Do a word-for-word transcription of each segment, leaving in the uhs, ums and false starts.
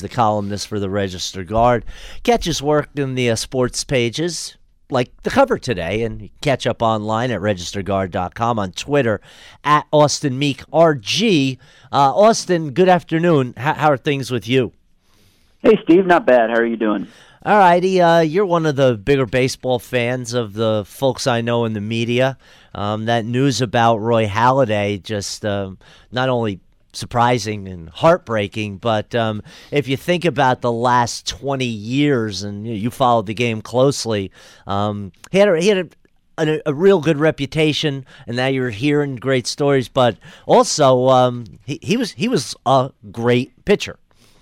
the columnist for the Register Guard. Catch his work in the uh, sports pages, like the cover today, and you can catch up online at register guard dot com, on Twitter at Austin Meek R G. Uh, Austin, good afternoon. H- how are things with you? Hey, Steve, not bad. How are you doing? All righty. Uh, you're one of the bigger baseball fans of the folks I know in the media. Um, that news about Roy Halladay just um, not only surprising and heartbreaking, but um, if you think about the last twenty years, and you, know, you followed the game closely, um, he had a, he had a, a, a real good reputation, and now you're hearing great stories. But also, um, he, he was he was a great pitcher.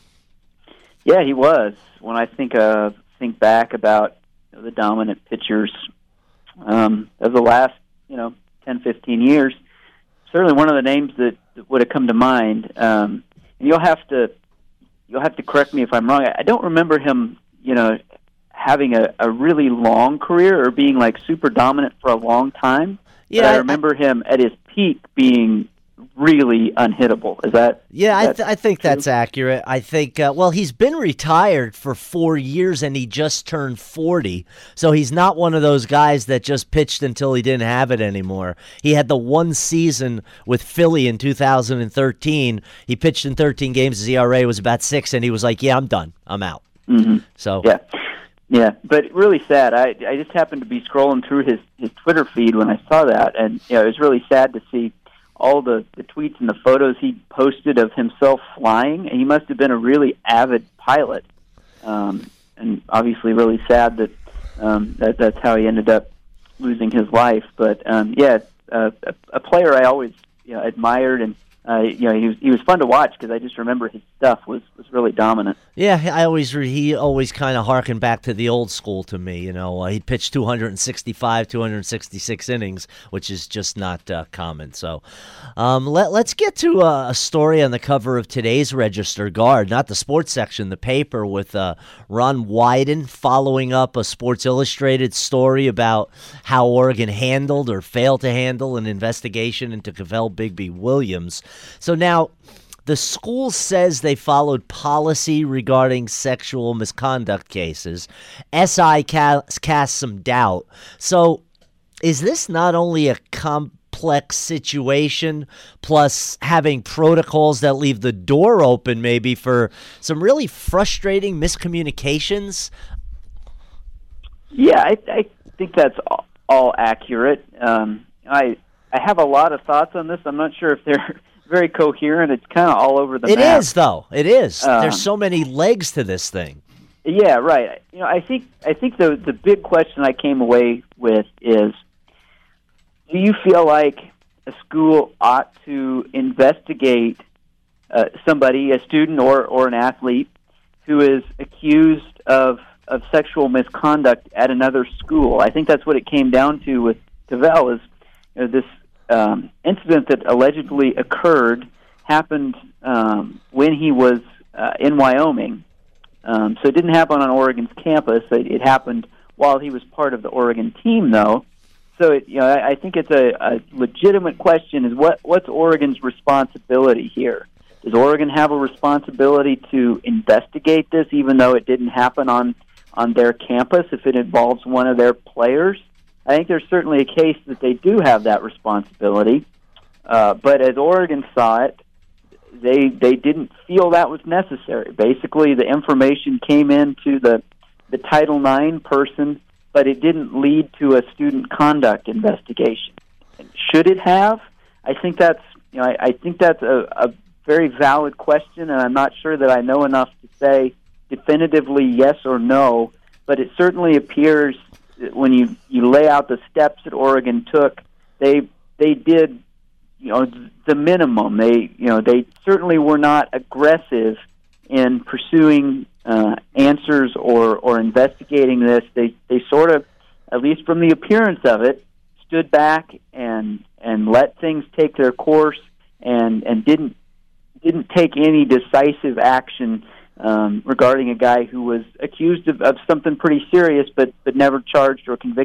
Yeah, he was. When I think uh, think back about you know, the dominant pitchers um, of the last you know ten, fifteen years, certainly one of the names that, that would have come to mind. Um, and you'll have to you'll have to correct me if I'm wrong. I don't remember him, you know, having a, a really long career or being like super dominant for a long time. Yeah, but I I- remember him at his peak being really unhittable. Is that? Yeah, is I, that th- I think true? that's accurate. I think, uh, well, he's been retired for four years and he just turned forty. So he's not one of those guys that just pitched until he didn't have it anymore. He had the one season with Philly in two thousand thirteen. He pitched in thirteen games. His E R A was about six, and he was like, yeah, I'm done. I'm out. Mm-hmm. So, Yeah. Yeah, but really sad. I I just happened to be scrolling through his, his Twitter feed when I saw that, and you know, it was really sad to see all the, the tweets and the photos he posted of himself flying, and he must have been a really avid pilot. Um, and obviously really sad that, um, that that's how he ended up losing his life. But um, yeah, uh, a, a player I always you know, admired, and uh, you know he was he was fun to watch because I just remember his stuff was, was really dominant. yeah, I always re- he always kind of harkened back to the old school to me. You know, uh, he pitched two sixty-five, two sixty-six innings, which is just not uh, common. So um, let, let's get to uh, a story on the cover of today's Register Guard, not the sports section, the paper, with uh, Ron Wyden following up a Sports Illustrated story about how Oregon handled or failed to handle an investigation into Cavell Bigby Williams. So now, the school says they followed policy regarding sexual misconduct cases. S I casts cast some doubt. So is this not only a complex situation, plus having protocols that leave the door open maybe for some really frustrating miscommunications? Yeah, I, I think that's all, all accurate. Um, I I have a lot of thoughts on this. I'm not sure if they're very coherent. It's kind of all over the It map. is, though. It is. Um, There's so many legs to this thing. Yeah, right. You know, I think I think the the big question I came away with is: do you feel like a school ought to investigate uh, somebody, a student or or an athlete, who is accused of of sexual misconduct at another school? I think that's what it came down to with Cavell. Is you know, this um, incident that allegedly occurred happened um, when he was uh, in Wyoming. Um, so it didn't happen on Oregon's campus. It, it happened while he was part of the Oregon team, though. So it, you know, I, I think it's a, a legitimate question: is what what's Oregon's responsibility here? Does Oregon have a responsibility to investigate this, even though it didn't happen on on their campus? If it involves one of their players, I think there's certainly a case that they do have that responsibility. Uh, but as Oregon saw it, they they didn't feel that was necessary. Basically, the information came into the the Title nine person, but it didn't lead to a student conduct investigation. Should it have? I think that's you know I, I think that's a, a very valid question, and I'm not sure that I know enough to say definitively yes or no. But it certainly appears that when you, you lay out the steps that Oregon took, they they did you know the minimum. They you know they certainly were not aggressive in pursuing uh, answers or, or investigating this. They they sort of, at least from the appearance of it, stood back and and let things take their course and and didn't didn't take any decisive action um, regarding a guy who was accused of, of something pretty serious, but but never charged or convicted.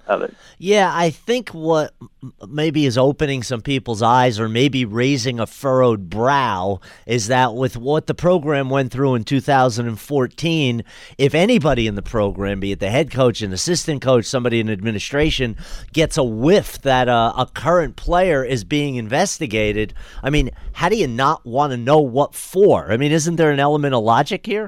of it. Yeah, I think what maybe is opening some people's eyes or maybe raising a furrowed brow is that with what the program went through in two thousand fourteen, if anybody in the program, be it the head coach, an assistant coach, somebody in administration, gets a whiff that uh, a current player is being investigated, I mean, how do you not want to know what for? I mean, isn't there an element of logic here?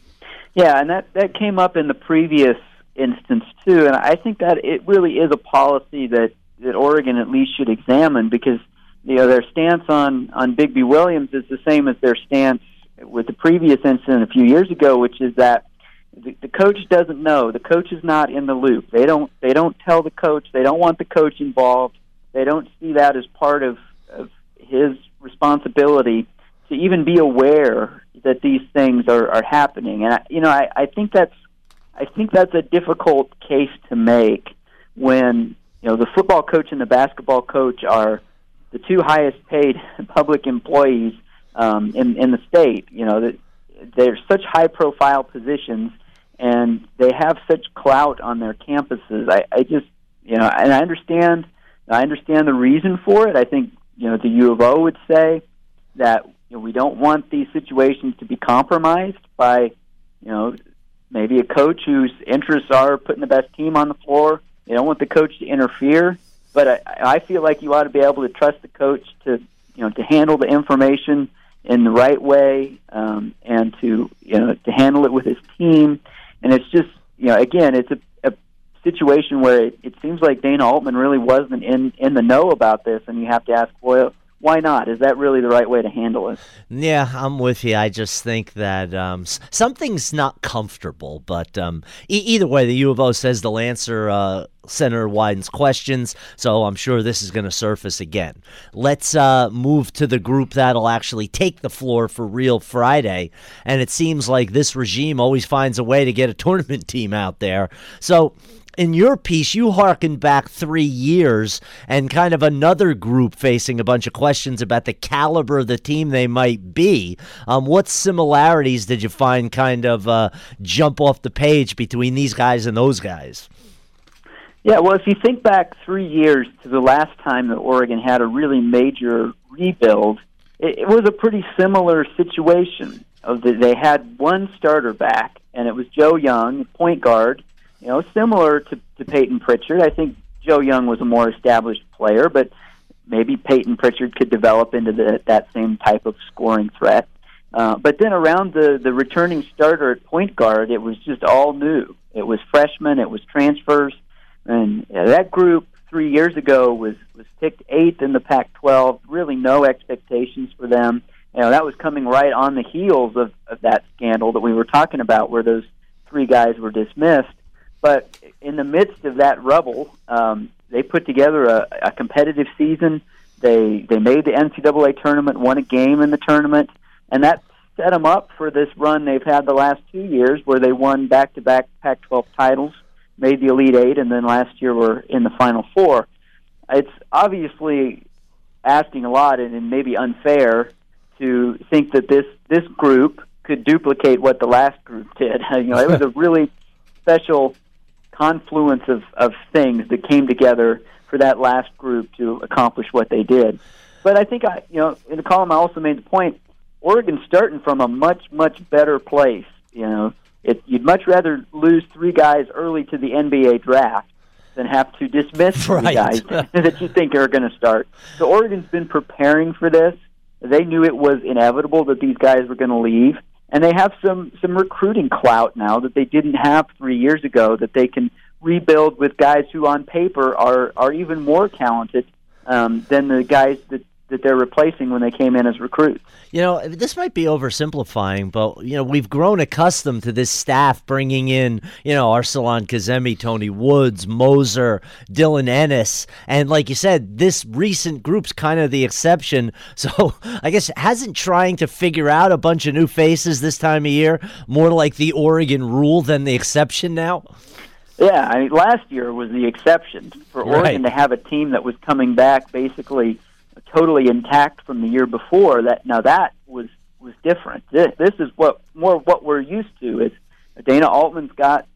Yeah, and that, that came up in the previous instance too, and I think that it really is a policy that, that Oregon at least should examine, because you know their stance on, on Bigby Williams is the same as their stance with the previous incident a few years ago, which is that the, the coach doesn't know. The coach is not in the loop. They don't they don't tell the coach. They don't want the coach involved. They don't see that as part of, of his responsibility to even be aware that these things are, are happening. And I, you know, I, I think that's I think that's a difficult case to make when, you know, the football coach and the basketball coach are the two highest paid public employees um, in, in the state. You know, that they're such high profile positions and they have such clout on their campuses. I, I just, you know, and I understand, I understand the reason for it. I think, you know, the U of O would say that, you know, we don't want these situations to be compromised by, you know, maybe a coach whose interests are putting the best team on the floor. They don't want the coach to interfere, but I, I feel like you ought to be able to trust the coach to, you know, to handle the information in the right way, um, and to, you know, to handle it with his team. And it's just, you know, again, it's a, a situation where it, it seems like Dana Altman really wasn't in in the know about this, and you have to ask, well, why not? Is that really the right way to handle it? Yeah, I'm with you. I just think that um, something's not comfortable. But um, e- either way, the U of O says they'll answer uh, Senator Wyden's questions, so I'm sure this is going to surface again. Let's uh, move to the group that'll actually take the floor for real Friday. And it seems like this regime always finds a way to get a tournament team out there. So in your piece, you harkened back three years and kind of another group facing a bunch of questions about the caliber of the team they might be. Um, what similarities did you find kind of uh, jump off the page between these guys and those guys? Yeah, well, if you think back three years to the last time that Oregon had a really major rebuild, it, it was a pretty similar situation. Of the, they had one starter back, and it was Joe Young, point guard. You know, similar to, to Peyton Pritchard. I think Joe Young was a more established player, but maybe Peyton Pritchard could develop into the, that same type of scoring threat. Uh, but then around the, the returning starter at point guard, it was just all new. It was freshmen, it was transfers, and yeah, that group three years ago was, was picked eighth in the Pac twelve, really no expectations for them. You know, that was coming right on the heels of, of that scandal that we were talking about where those three guys were dismissed. But in the midst of that rubble, um, they put together a, a competitive season. They they made the N C double A tournament, won a game in the tournament, and that set them up for this run they've had the last two years where they won back-to-back Pac twelve titles, made the Elite Eight, and then last year were in the Final Four. It's obviously asking a lot and, and maybe unfair to think that this, this group could duplicate what the last group did. You know, it was a really special confluence of, of things that came together for that last group to accomplish what they did. But I think, I, you know, in the column I also made the point, Oregon's starting from a much, much better place. You know, it, you'd much rather lose three guys early to the N B A draft than have to dismiss three right. guys that you think are going to start. So Oregon's been preparing for this. They knew it was inevitable that these guys were going to leave. And they have some, some recruiting clout now that they didn't have three years ago, that they can rebuild with guys who on paper are, are even more talented um, than the guys that, that they're replacing when they came in as recruits. You know, this might be oversimplifying, but, you know, we've grown accustomed to this staff bringing in, you know, Arsalan Kazemi, Tony Woods, Moser, Dylan Ennis. And like you said, this recent group's kind of the exception. So I guess hasn't trying to figure out a bunch of new faces this time of year more like the Oregon rule than the exception now? Yeah, I mean, last year was the exception for Oregon right. to have a team that was coming back basically totally intact from the year before. That now that was was different. This, this is what more what we're used to. Is Dana Altman's got some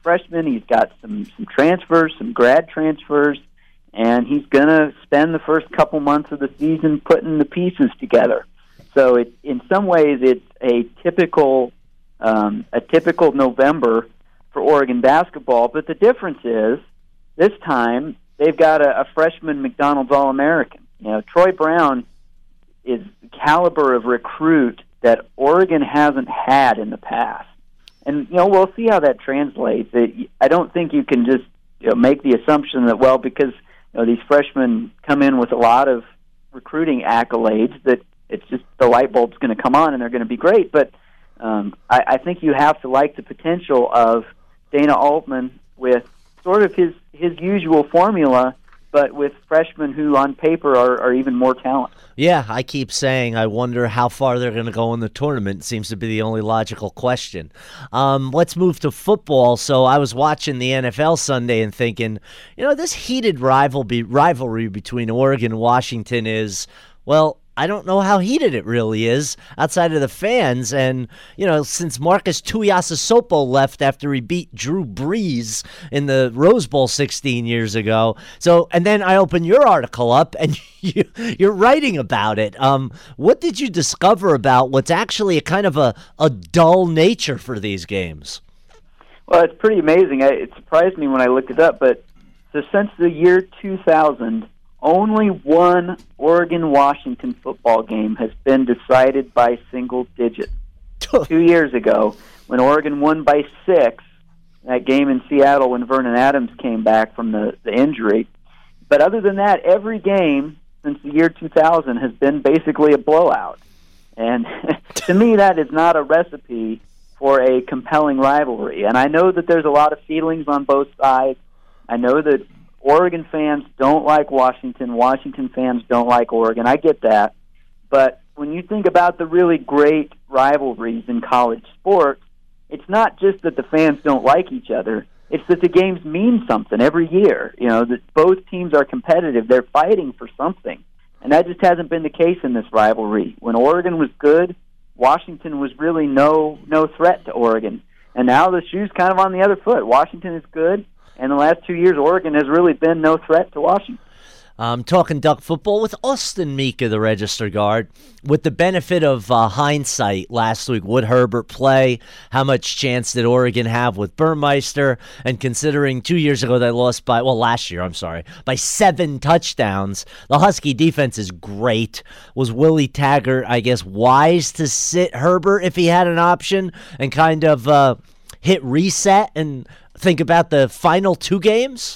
freshmen. He's got some, some transfers, some grad transfers, and he's going to spend the first couple months of the season putting the pieces together. So it, in some ways, it's a typical um, a typical November for Oregon basketball. But the difference is this time they've got a, a freshman McDonald's All-American. You know, Troy Brown is the caliber of recruit that Oregon hasn't had in the past. And, you know, we'll see how that translates. It, I don't think you can just you know, make the assumption that, well, because you know, these freshmen come in with a lot of recruiting accolades, that it's just the light bulb's going to come on and they're going to be great. But um, I, I think you have to like the potential of Dana Altman with sort of his, his usual formula, but with freshmen who on paper are, are even more talented. Yeah, I keep saying I wonder how far they're going to go in the tournament. Seems to be the only logical question. Um, let's move to football. So I was watching the N F L Sunday and thinking, you know, this heated rivalry, rivalry between Oregon and Washington is, well, I don't know how heated it really is outside of the fans. And, you know, since Marcus Tuiasosopo left after he beat Drew Brees in the Rose Bowl sixteen years ago. So, and then I open your article up and you, you're writing about it. Um, what did you discover about what's actually a kind of a, a dull nature for these games? Well, it's pretty amazing. I, it surprised me when I looked it up, but so since the year two thousand, only one Oregon-Washington football game has been decided by single digits. Two years ago, when Oregon won by six, that game in Seattle when Vernon Adams came back from the, the injury. But other than that, every game since the year two thousand has been basically a blowout. And to me, that is not a recipe for a compelling rivalry. And I know that there's a lot of feelings on both sides. I know that Oregon fans don't like Washington. Washington fans don't like Oregon. I get that. But when you think about the really great rivalries in college sports, it's not just that the fans don't like each other. It's that the games mean something every year. You know, that both teams are competitive. They're fighting for something. And that just hasn't been the case in this rivalry. When Oregon was good, Washington was really no no threat to Oregon. And now the shoe's kind of on the other foot. Washington is good. And the last two years, Oregon has really been no threat to Washington. Um, talking Duck football with Austin Meek of the Register Guard. With the benefit of uh, hindsight, last week, would Herbert play? How much chance did Oregon have with Burmeister? And considering two years ago they lost by, well, last year, I'm sorry, by seven touchdowns, the Husky defense is great. Was Willie Taggart, I guess, wise to sit Herbert if he had an option and kind of uh, hit reset and think about the final two games?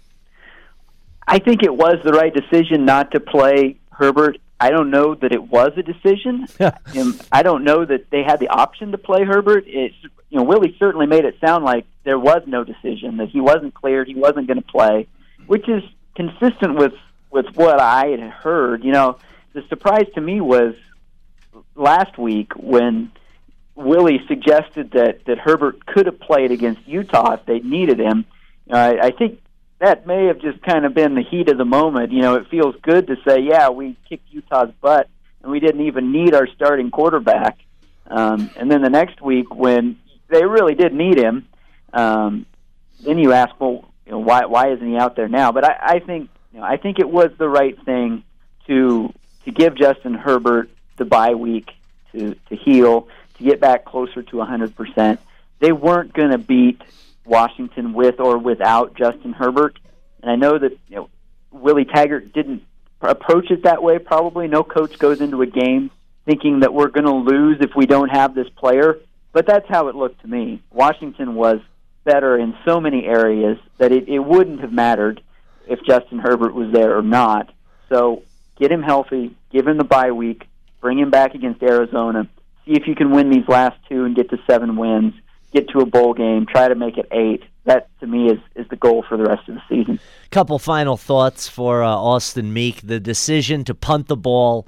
I think it was the right decision not to play Herbert. I don't know that it was a decision. um, I don't know that they had the option to play Herbert. It's, you know, Willie certainly made it sound like there was no decision, that he wasn't cleared, he wasn't going to play, which is consistent with, with what I had heard. You know, the surprise to me was last week when Willie suggested that, that Herbert could have played against Utah if they needed him. Uh, I, I think that may have just kind of been the heat of the moment. You know, it feels good to say, yeah, we kicked Utah's butt, and we didn't even need our starting quarterback. Um, and then the next week, when they really did need him, um, then you ask, well, you know, why why isn't he out there now? But I, I think you know, I think it was the right thing to to give Justin Herbert the bye week to to heal, to get back closer to one hundred percent. They weren't going to beat Washington with or without Justin Herbert. And I know that you know Willie Taggart didn't approach it that way probably. No coach goes into a game thinking that we're going to lose if we don't have this player. But that's how it looked to me. Washington was better in so many areas that it, it wouldn't have mattered if Justin Herbert was there or not. So get him healthy, give him the bye week, bring him back against Arizona, see if you can win these last two and get to seven wins, get to a bowl game, try to make it eight. That, to me, is, is the goal for the rest of the season. Couple final thoughts for uh, Austin Meek. The decision to punt the ball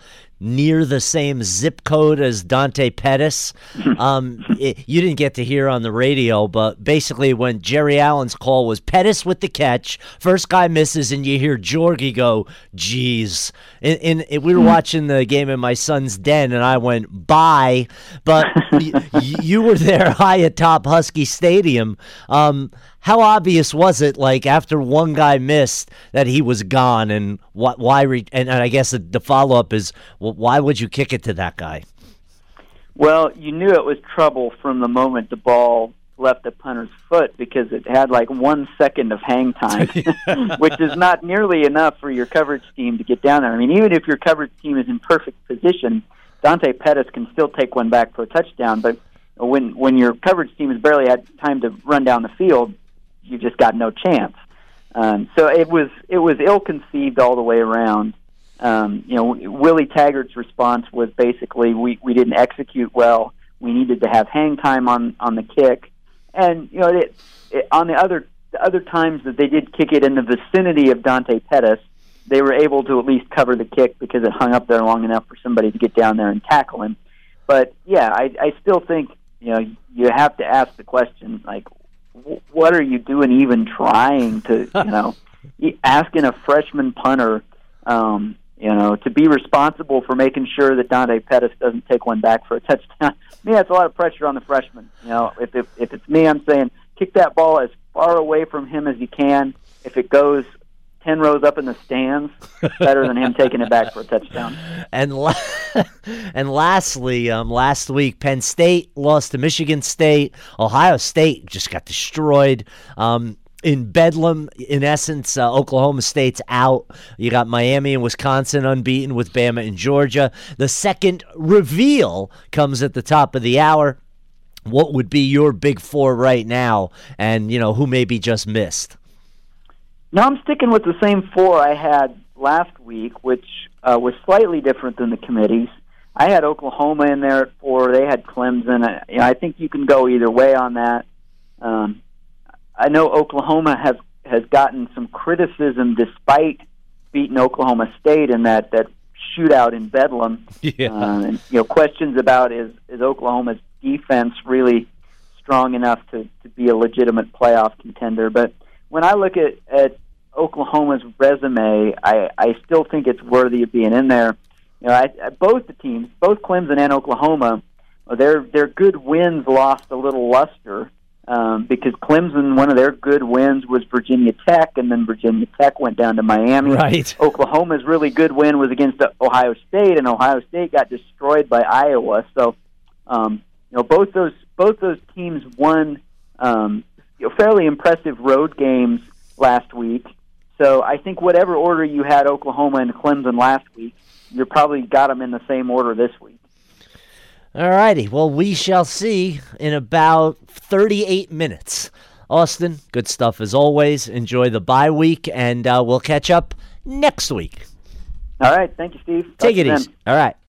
near the same zip code as Dante Pettis. um, it, you didn't get to hear on the radio, but basically when Jerry Allen's call was Pettis with the catch, first guy misses, and you hear Jorgie go, geez. In, in, in, we were watching the game in my son's den, and I went, bye. But y- you were there high atop Husky Stadium. Um, how obvious was it, like, after one guy missed, that he was gone, and what, why? Re- and, and I guess the, the follow-up is, well, why would you kick it to that guy? Well, you knew it was trouble from the moment the ball left the punter's foot, because it had like one second of hang time, which is not nearly enough for your coverage team to get down there. I mean, even if your coverage team is in perfect position, Dante Pettis can still take one back for a touchdown, but when when your coverage team has barely had time to run down the field, you just got no chance. Um, so it was it was ill-conceived all the way around. Um, you know, Willie Taggart's response was basically, we, we didn't execute well. We needed to have hang time on, on the kick. And, you know, it, it, on the other the other times that they did kick it in the vicinity of Dante Pettis, they were able to at least cover the kick because it hung up there long enough for somebody to get down there and tackle him. But, yeah, I, I still think, you know, you have to ask the question, like, what are you doing even trying to, you know, asking a freshman punter, um, you know, to be responsible for making sure that Dante Pettis doesn't take one back for a touchdown. To me, that's a lot of pressure on the freshman. You know, if, if, if it's me, I'm saying kick that ball as far away from him as you can. If it goes ten rows up in the stands, better than him taking it back for a touchdown. And la- and lastly, um, last week, Penn State lost to Michigan State. Ohio State just got destroyed. Um, in Bedlam, in essence, uh, Oklahoma State's out. You got Miami and Wisconsin unbeaten with Bama and Georgia. The second reveal comes at the top of the hour. What would be your big four right now? And, you know, who maybe just missed? No, I'm sticking with the same four I had last week, which uh, was slightly different than the committees. I had Oklahoma in there at four. They had Clemson. I, you know, I think you can go either way on that. Um, I know Oklahoma has has gotten some criticism despite beating Oklahoma State in that, that shootout in Bedlam. Yeah. Uh, and, you know, questions about is, is Oklahoma's defense really strong enough to, to be a legitimate playoff contender. But when I look at, at Oklahoma's resume, I, I still think it's worthy of being in there. You know, I, I, both the teams, both Clemson and Oklahoma, their their good wins lost a little luster um, because Clemson, one of their good wins was Virginia Tech, and then Virginia Tech went down to Miami. Right. Oklahoma's really good win was against Ohio State, and Ohio State got destroyed by Iowa. So, um, you know, both those both those teams won um, you know, fairly impressive road games last week. So I think whatever order you had Oklahoma and Clemson last week, you probably got them in the same order this week. All righty. Well, we shall see in about thirty-eight minutes. Austin, good stuff as always. Enjoy the bye week, and uh, we'll catch up next week. All right. Thank you, Steve. Talk Take it to you easy. then. All right.